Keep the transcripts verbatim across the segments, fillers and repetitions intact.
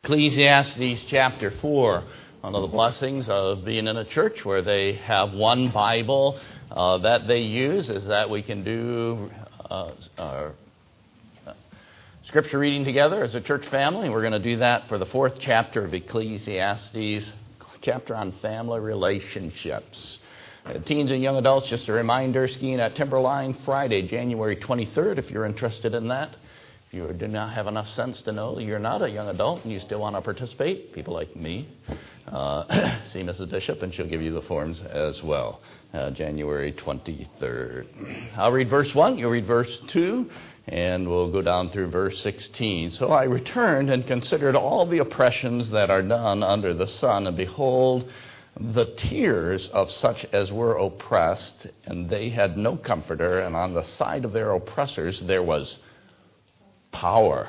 Ecclesiastes chapter four, one of the blessings of being in a church where they have one Bible uh, that they use is that we can do uh, uh, scripture reading together as a church family. We're going to do that for the fourth chapter of Ecclesiastes, chapter on family relationships. Uh, teens and young adults, just a reminder, skiing at Timberline Friday, January twenty-third, if you're interested in that. If you do not have enough sense to know you're not a young adult and you still want to participate, people like me, uh, see Missus Bishop and she'll give you the forms as well. Uh, January twenty-third. I'll read verse one, you'll read verse two, and we'll go down through verse sixteen. So I returned and considered all the oppressions that are done under the sun, and behold, the tears of such as were oppressed, and they had no comforter, and on the side of their oppressors there was power,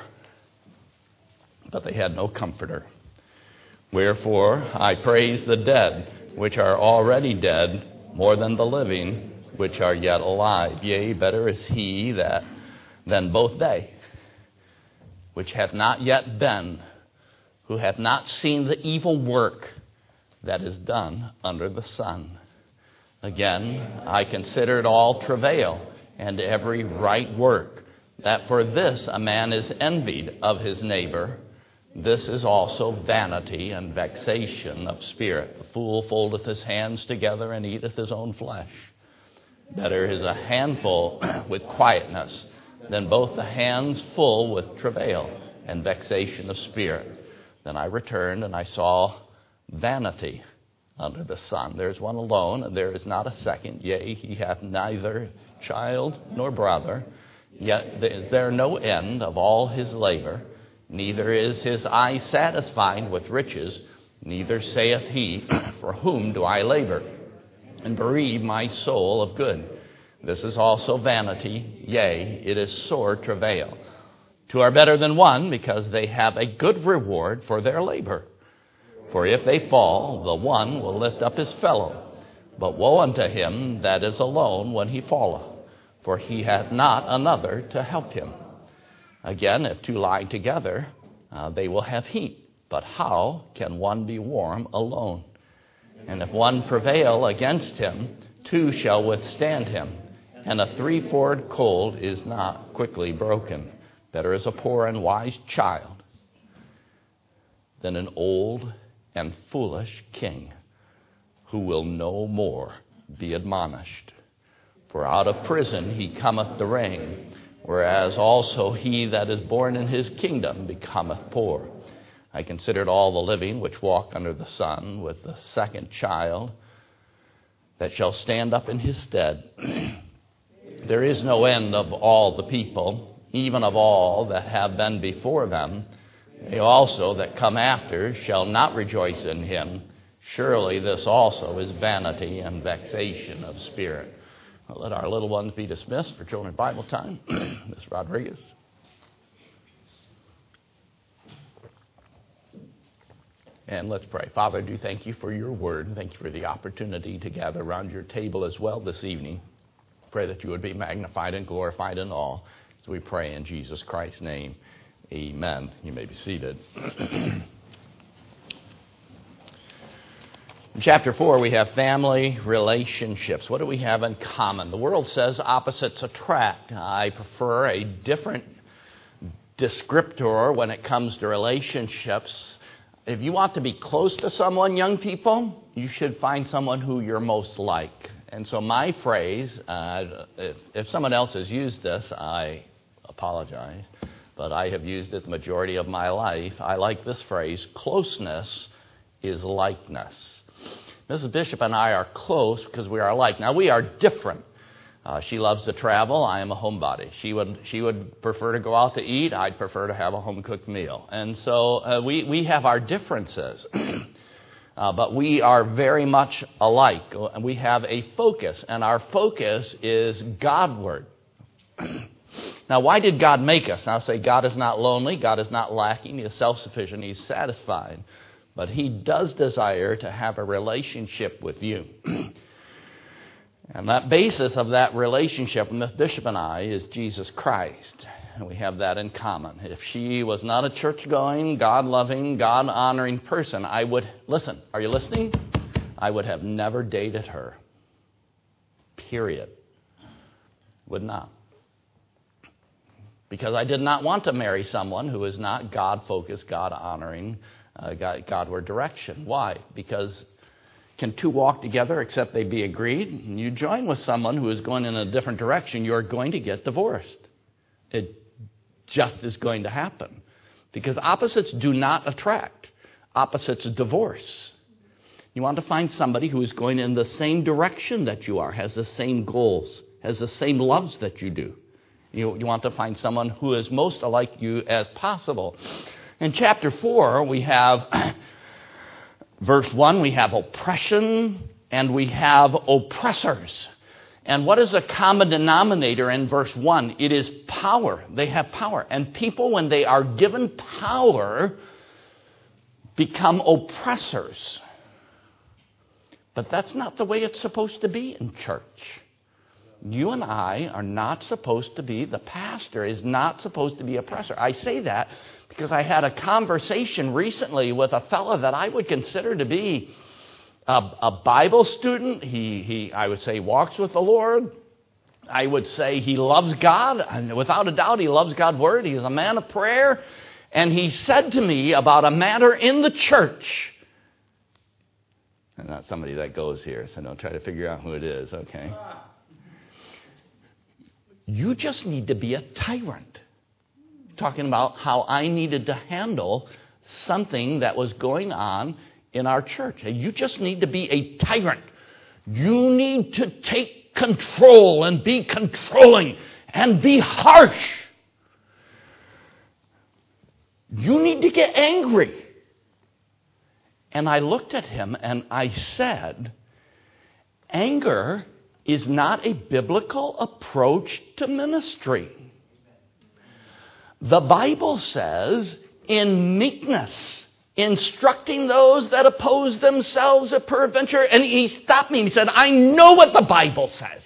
but they had no comforter. Wherefore I praise the dead, which are already dead, more than the living, which are yet alive. Yea, better is he that than both they, which hath not yet been, who hath not seen the evil work that is done under the sun. Again, I consider it all travail and every right work, that for this a man is envied of his neighbor. This is also vanity and vexation of spirit. The fool foldeth his hands together and eateth his own flesh. Better is a handful with quietness than both the hands full with travail and vexation of spirit. Then I returned and I saw vanity under the sun. There is one alone, and there is not a second. Yea, he hath neither child nor brother. Yet is there no end of all his labor, neither is his eye satisfied with riches, neither saith he, for whom do I labor, and bereave my soul of good? This is also vanity, yea, it is sore travail. Two are better than one, because they have a good reward for their labor. For if they fall, the one will lift up his fellow. But woe unto him that is alone when he falleth, for he hath not another to help him. Again, if two lie together, uh, they will have heat. But how can one be warm alone? And if one prevail against him, two shall withstand him. And a threefold cord is not quickly broken. Better is a poor and wise child than an old and foolish king, who will no more be admonished. For out of prison he cometh to reign, whereas also he that is born in his kingdom becometh poor. I considered all the living which walk under the sun, with the second child that shall stand up in his stead. There is no end of all the people, even of all that have been before them. They also that come after shall not rejoice in him. Surely this also is vanity and vexation of spirit. I'll let our little ones be dismissed for children's Bible time. Miz Rodriguez. And let's pray. Father, I do thank you for your word. Thank you for the opportunity to gather around your table as well this evening. Pray that you would be magnified and glorified in all. So we pray in Jesus Christ's name. Amen. You may be seated. In chapter four, we have family relationships. What do we have in common? The world says opposites attract. I prefer a different descriptor when it comes to relationships. If you want to be close to someone, young people, you should find someone who you're most like. And so my phrase, uh, if, if someone else has used this, I apologize, but I have used it the majority of my life. I like this phrase: closeness is likeness. Missus Bishop and I are close because we are alike. Now, we are different. Uh, she loves to travel. I am a homebody. She would she would prefer to go out to eat. I'd prefer to have a home-cooked meal. And so uh, we, we have our differences. uh, but we are very much alike. We have a focus, and our focus is Godward. Now, why did God make us? I'll say God is not lonely. God is not lacking. He is self-sufficient. He's satisfied. But he does desire to have a relationship with you. And that basis of that relationship with Miss Bishop and I is Jesus Christ. and we have that in common. If she was not a church-going, God-loving, God-honoring person, I would, listen, are you listening? I would have never dated her. Period. Would not. Because I did not want to marry someone who is not God-focused, God-honoring, uh, God, Godward direction. Why? Because can two walk together except they be agreed? And you join with someone who is going in a different direction, you're going to get divorced. It just is going to happen. Because opposites do not attract. Opposites divorce. You want to find somebody who is going in the same direction that you are, has the same goals, has the same loves that you do. You, you want to find someone who is most alike you as possible. In chapter four, we have... Verse one, we have oppression and we have oppressors. And what is a common denominator in verse one? It is power. They have power. And people, when they are given power, become oppressors. But that's not the way it's supposed to be in church. You and I are not supposed to be, the pastor is not supposed to be oppressor. I say that because I had a conversation recently with a fellow that I would consider to be a, a Bible student. He, he, I would say, walks with the Lord. I would say he loves God. And without a doubt, he loves God's word. He is a man of prayer. And he said to me about a matter in the church. And not somebody that goes here, so don't try to figure out who it is, okay? You just need to be a tyrant. Talking about how I needed to handle something that was going on in our church. You just need to be a tyrant. You need to take control and be controlling and be harsh. You need to get angry. And I looked at him and I said, anger is not a biblical approach to ministry. The Bible says, in meekness, instructing those that oppose themselves at peradventure. And he stopped me and he said, I know what the Bible says.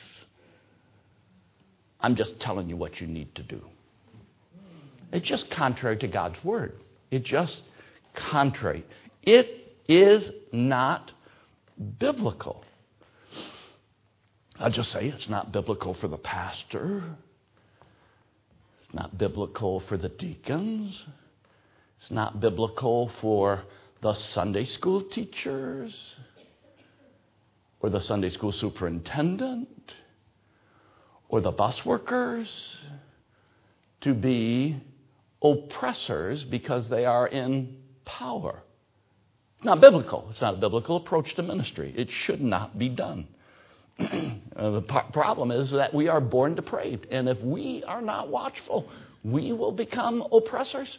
I'm just telling you what you need to do. It's just contrary to God's word. It's just contrary. It is not biblical. I'll just say it's not biblical for the pastor. It's not biblical for the deacons. It's not biblical for the Sunday school teachers or the Sunday school superintendent or the bus workers to be oppressors because they are in power. It's not biblical. It's not a biblical approach to ministry. It should not be done. Uh, the p- problem is that we are born depraved. And if we are not watchful, we will become oppressors.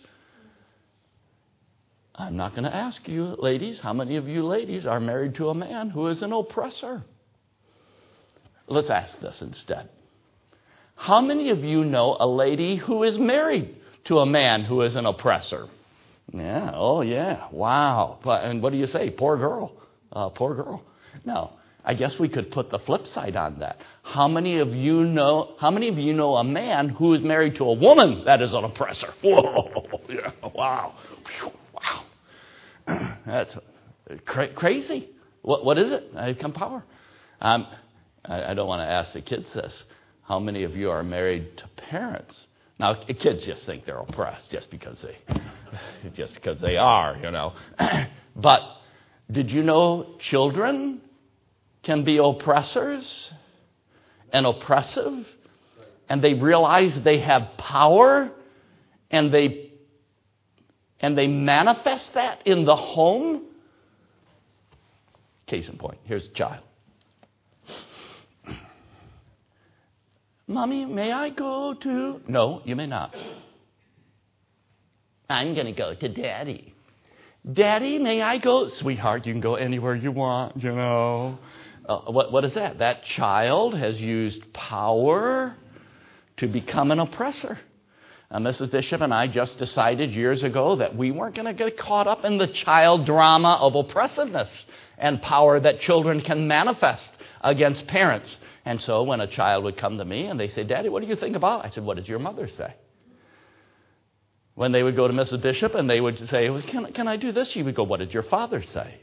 I'm not going to ask you, ladies, how many of you ladies are married to a man who is an oppressor? Let's ask this instead. How many of you know a lady who is married to a man who is an oppressor? Yeah, oh yeah, wow. But, and what do you say? Poor girl. Uh, poor girl. No. I guess we could put the flip side on that. How many of you know? How many of you know a man who is married to a woman that is an oppressor? Whoa! Yeah, wow! Wow! That's cra- crazy. What what is it? I come power. Um, I, I don't want to ask the kids this. How many of you are married to parents? Now, kids just think they're oppressed just because they, just because they are, you know. But did you know children can be oppressors and oppressive, and they realize they have power, and they and they manifest that in the home? Case in point, here's a child. Mommy, may I go to... No, you may not. I'm going to go to Daddy. Daddy, may I go? Sweetheart, you can go anywhere you want, you know. Uh, what, what is that? That child has used power to become an oppressor. And Missus Bishop and I just decided years ago that we weren't going to get caught up in the child drama of oppressiveness and power that children can manifest against parents. And so when a child would come to me and they say, Daddy, what do you think about it? I said, what did your mother say? When they would go to Missus Bishop and they would say, well, can, can I do this? She would go, what did your father say?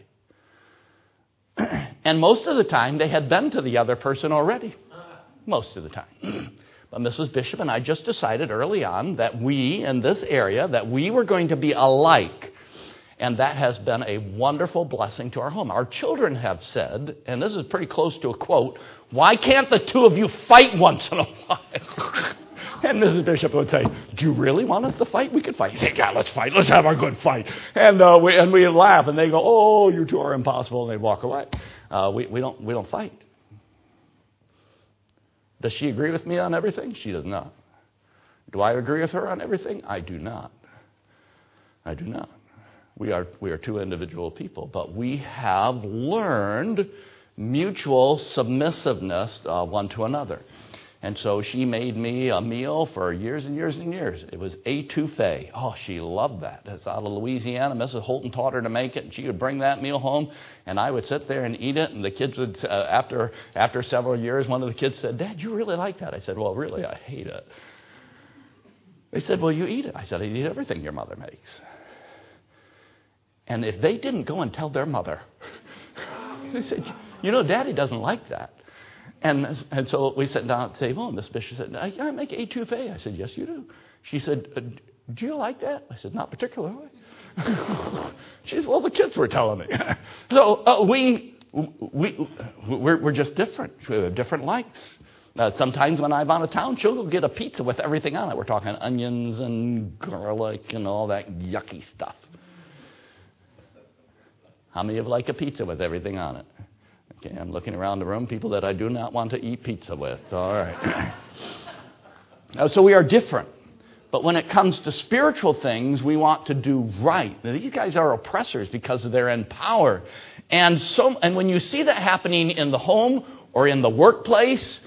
And most of the time, they had been to the other person already. Most of the time. But Missus Bishop and I just decided early on that we, in this area, that we were going to be alike. And that has been a wonderful blessing to our home. Our children have said, and this is pretty close to a quote, why can't the two of you fight once in a while? And Missus Bishop would say, do you really want us to fight? We could fight. You say, yeah, let's fight. Let's have a good fight. And uh, we and we laugh, and they go, oh, you two are impossible, and they walk away. Uh, we, we don't we don't fight. Does she agree with me on everything? She does not. Do I agree with her on everything? I do not. I do not. We are we are two individual people, but we have learned mutual submissiveness uh, one to another. And so she made me a meal for years and years and years. It was étouffée. Oh, she loved that. It's out of Louisiana. Missus Holton taught her to make it, and she would bring that meal home, and I would sit there and eat it. And the kids would, uh, after after several years, one of the kids said, Dad, you really like that? I said, well, really, I hate it. They said, well, you eat it. I said, I eat everything your mother makes. And if they didn't go and tell their mother, they said, you know, Daddy doesn't like that. And and so we sat down at the table, and Miss Bishop said, I, I make étouffée. I said, yes, you do. She said, do you like that? I said, not particularly. She said, well, the kids were telling me. So uh, we, we, we're, we're just different. We have different likes. Uh, sometimes when I'm out of town, she'll go get a pizza with everything on it. We're talking onions and garlic and all that yucky stuff. How many of you like a pizza with everything on it? Okay, I'm looking around the room, people that I do not want to eat pizza with. All right. uh, so we are different. But when it comes to spiritual things, we want to do right. Now, these guys are oppressors because they're in power. And so, and when you see that happening in the home or in the workplace,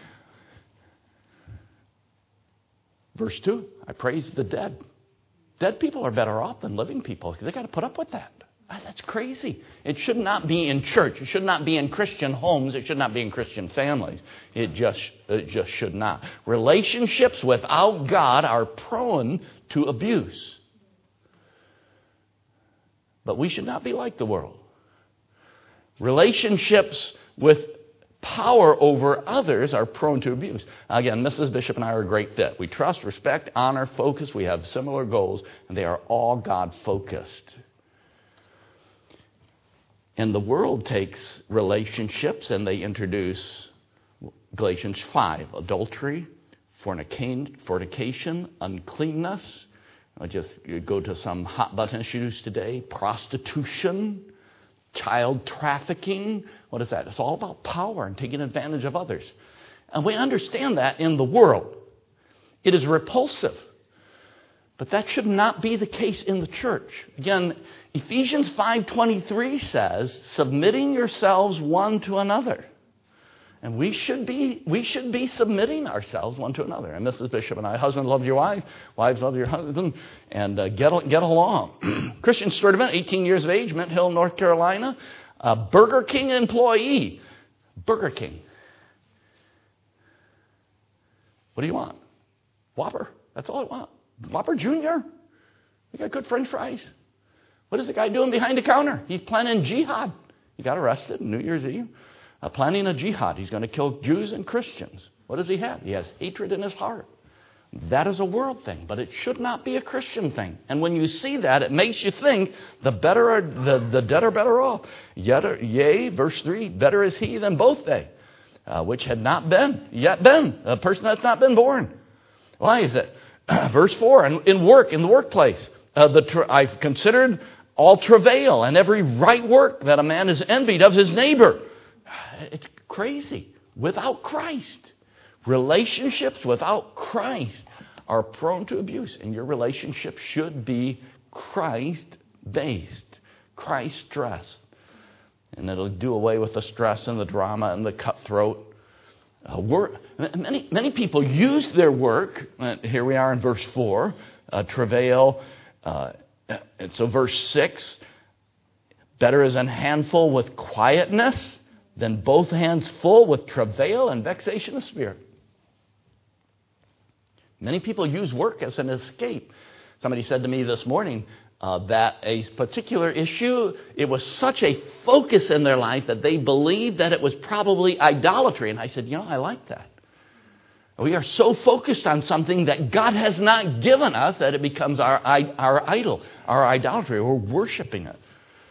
verse two, I praise the dead. Dead people are better off than living people. They've got to put up with that. That's crazy. It should not be in church. It should not be in Christian homes. It should not be in Christian families. It just, it just should not. Relationships without God are prone to abuse. But we should not be like the world. Relationships with power over others are prone to abuse. Again, Missus Bishop and I are a great fit. We trust, respect, honor, focus. We have similar goals, and they are all God-focused. And the world takes relationships and they introduce Galatians five, adultery, fornication, uncleanness. I'll just go to some hot button issues today. Prostitution, child trafficking. What is that? It's all about power and taking advantage of others. And we understand that in the world. It is repulsive. But that should not be the case in the church. Again, Ephesians five twenty-three says, submitting yourselves one to another. And we should be we should be submitting ourselves one to another. And Missus Bishop and I, husband love your wife, wives love your husband, and uh, get, get along. Christian Sturdivant, eighteen years of age, Mint Hill, North Carolina, a Burger King employee. Burger King. What do you want? Whopper. That's all I want. Whopper Junior You got good French fries. What is the guy doing behind the counter? He's planning jihad. He got arrested on New Year's Eve. Uh, planning a jihad. He's going to kill Jews and Christians. What does he have? He has hatred in his heart. That is a world thing, but it should not be a Christian thing. And when you see that, it makes you think the better are, the, the dead are better off. Yet, yea, verse three, better is he than both they, uh, which had not been, yet been, a person that's not been born. Why is it? Verse four, in, in work, in the workplace, uh, the tra- I've considered all travail and every right work that a man is envied of his neighbor. It's crazy. Without Christ, relationships without Christ are prone to abuse. And your relationship should be Christ-based, Christ-stressed. And it'll do away with the stress and the drama and the cutthroat. Uh, work, many many people use their work. Uh, here we are in verse four, uh, travail. Uh, and so verse six, better is an handful with quietness than both hands full with travail and vexation of spirit. Many people use work as an escape. Somebody said to me this morning uh, that a particular issue, it was such a focus in their life that they believed that it was probably idolatry. And I said, you know, I like that. We are so focused on something that God has not given us that it becomes our, our idol, our idolatry. We're worshiping it.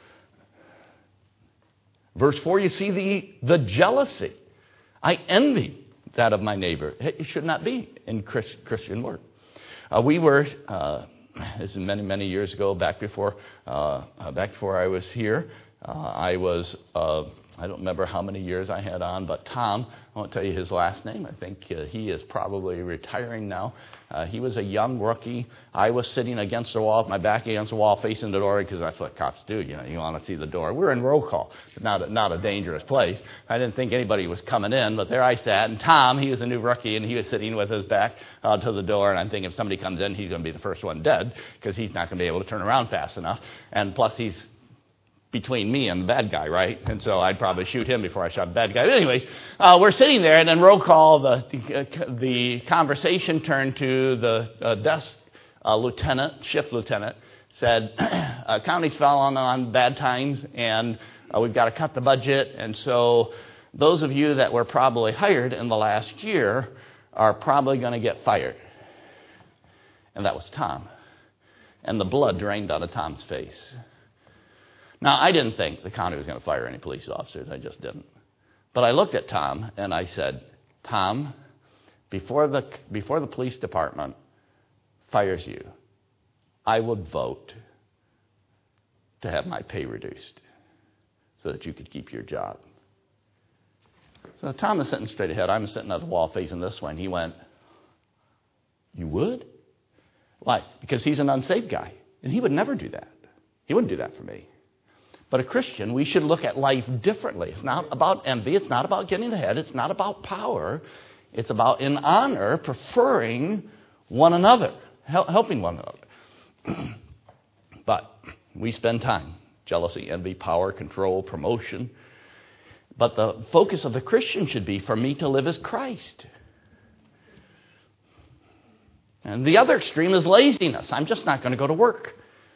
Verse four, you see the, the jealousy. I envy that of my neighbor. It should not be in Christian work. Uh, we were, uh, this is many, many years ago, back before, uh, uh, back before I was here, uh, I was... Uh, I don't remember how many years I had on, but Tom, I won't tell you his last name. I think uh, he is probably retiring now. Uh, he was a young rookie. I was sitting against the wall, with my back against the wall, facing the door, because that's what cops do. You know, you want to see the door. We're in roll call, not a, not a dangerous place. I didn't think anybody was coming in, but there I sat. And Tom, he was a new rookie, and he was sitting with his back uh, to the door. And I'm thinking if somebody comes in, he's going to be the first one dead, because he's not going to be able to turn around fast enough. And plus, he's between me and the bad guy, right? And so I'd probably shoot him before I shot the bad guy. But anyways, uh, we're sitting there, and then roll call, the the, the conversation turned to the uh, desk uh, lieutenant, shift lieutenant, said, uh, county's fallen on bad times, and uh, we've got to cut the budget. And so those of you that were probably hired in the last year are probably going to get fired. And that was Tom. And the blood drained out of Tom's face. Now, I didn't think the county was going to fire any police officers. I just didn't. But I looked at Tom and I said, Tom, before the before the police department fires you, I would vote to have my pay reduced so that you could keep your job. So Tom is sitting straight ahead. I'm sitting at the wall facing this way. And he went, you would? Why? Because he's an unsaved guy. And he would never do that. He wouldn't do that for me. But a Christian, we should look at life differently. It's not about envy. It's not about getting ahead. It's not about power. It's about, in honor, preferring one another, helping one another. But we spend time. Jealousy, envy, power, control, promotion. But the focus of the Christian should be for me to live as Christ. And the other extreme is laziness. I'm just not going to go to work.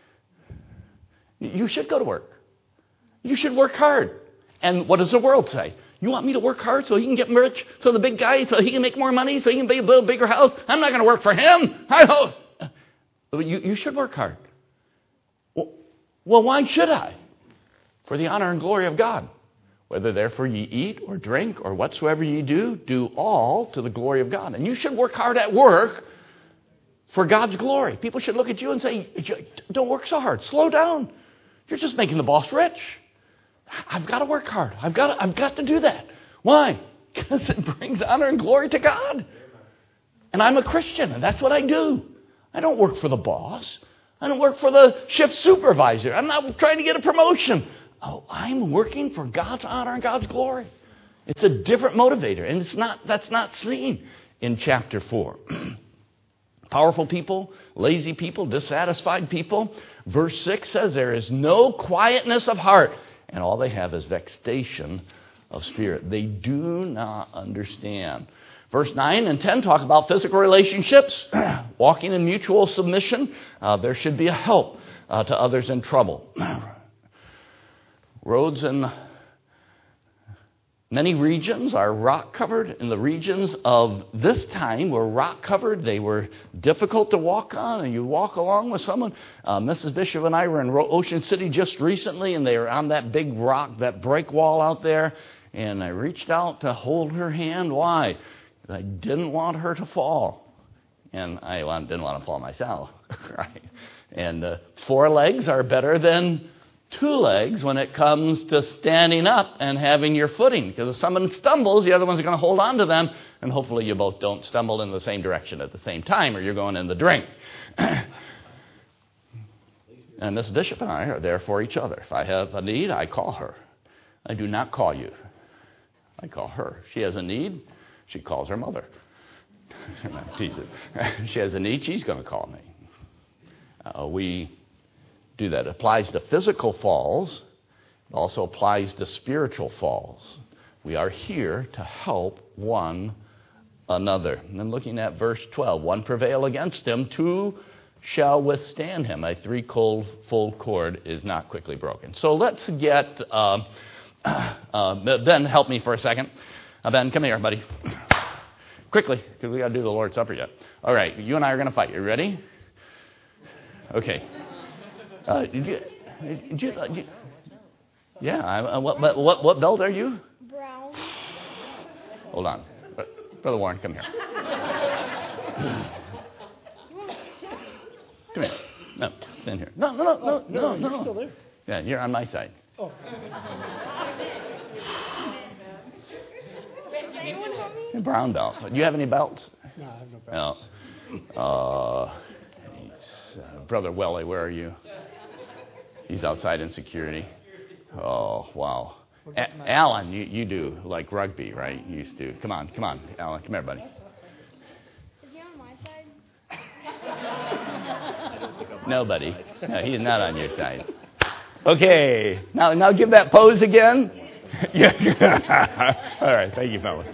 You should go to work. You should work hard. And what does the world say? You want me to work hard so he can get rich, so the big guy, so he can make more money, so he can build a bigger house? I'm not going to work for him. I don't. You, you should work hard. Well, well, why should I? For the honor and glory of God. Whether therefore ye eat or drink or whatsoever ye do, do all to the glory of God. And you should work hard at work for God's glory. People should look at you and say, don't work so hard. Slow down. You're just making the boss rich. I've got to work hard. I've got to, I've got to do that. Why? Because it brings honor and glory to God. And I'm a Christian, and that's what I do. I don't work for the boss. I don't work for the shift supervisor. I'm not trying to get a promotion. Oh, I'm working for God's honor and God's glory. It's a different motivator, and it's not. That's not seen in chapter four. Powerful people, lazy people, dissatisfied people. Verse six says there is no quietness of heart, and all they have is vexation of spirit. They do not understand. Verse nine and ten talk about physical relationships, walking in mutual submission. Uh, there should be a help uh, to others in trouble. Roads in many regions are rock covered. In the regions of this time were rock covered. They were difficult to walk on, and you walk along with someone. Uh, Missus Bishop and I were in Ocean City just recently, and they were on that big rock, that break wall out there, and I reached out to hold her hand. Why? Because I didn't want her to fall, and I didn't want to fall myself. Right? And uh, four legs are better than two legs when it comes to standing up and having your footing. Because if someone stumbles, the other one's going to hold on to them, and hopefully you both don't stumble in the same direction at the same time, or you're going in the drink. And Miss Bishop and I are there for each other. If I have a need, I call her. I do not call you. I call her. She has a need, she calls her mother. She has a need, she's going to call me. Uh, we do that. It applies to physical falls. It also applies to spiritual falls. We are here to help one another. And then looking at verse twelve, one prevail against him, two shall withstand him. A three-fold cord is not quickly broken. So let's get, uh, uh, Ben, help me for a second. Uh, Ben, come here, buddy. Quickly, because we got to do the Lord's Supper yet. All right, you and I are going to fight. You ready? Okay. Uh, did you, did you, uh, you, yeah, I, uh, what, what, what belt are you? Brown. Hold on. Brother Warren, come here. Come here. No, stand here. No, no, no, no, no, no. You're still there. Yeah, you're on my side. Oh. Brown belt. Do you have any belts? No, I have no belts. No. Uh, he's, uh, Brother Welly, where are you? He's outside in security. Oh, wow. A- Alan, you, you do like rugby, right? You used to. Come on, come on, Alan. Come here, buddy. Is he on my side? Nobody. No, he's not on your side. Okay. Now, now give that pose again. Yeah. All right. Thank you, fellas.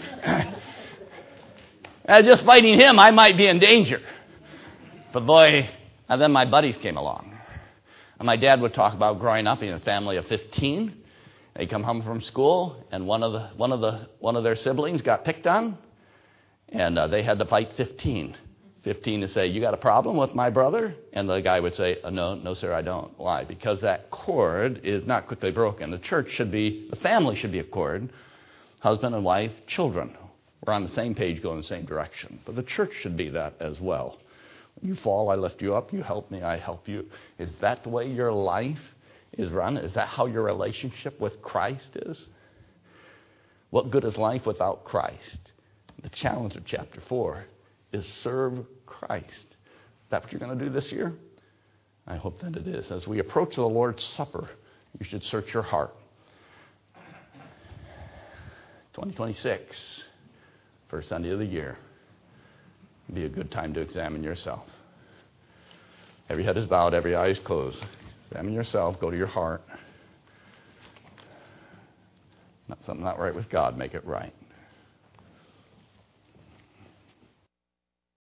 Uh, just fighting him, I might be in danger. But boy, and then my buddies came along. And my dad would talk about growing up in a family of fifteen. They come home from school, and one of the one of the one of their siblings got picked on, and uh, they had to fight fifteen. fifteen to say, "You got a problem with my brother?" And the guy would say, uh, "No, no, sir, I don't." Why? Because that cord is not quickly broken. The church should be, the family should be a cord. Husband and wife, children. We're on the same page, going the same direction. But the church should be that as well. When you fall, I lift you up. You help me, I help you. Is that the way your life is run? Is that how your relationship with Christ is? What good is life without Christ? The challenge of chapter four is serve Christ. Is that what you're going to do this year? I hope that it is. As we approach the Lord's Supper, you should search your heart. twenty twenty-six, first Sunday of the year, would be a good time to examine yourself. Every head is bowed, every eye is closed. Examine yourself, go to your heart. Not something not right with God, make it right.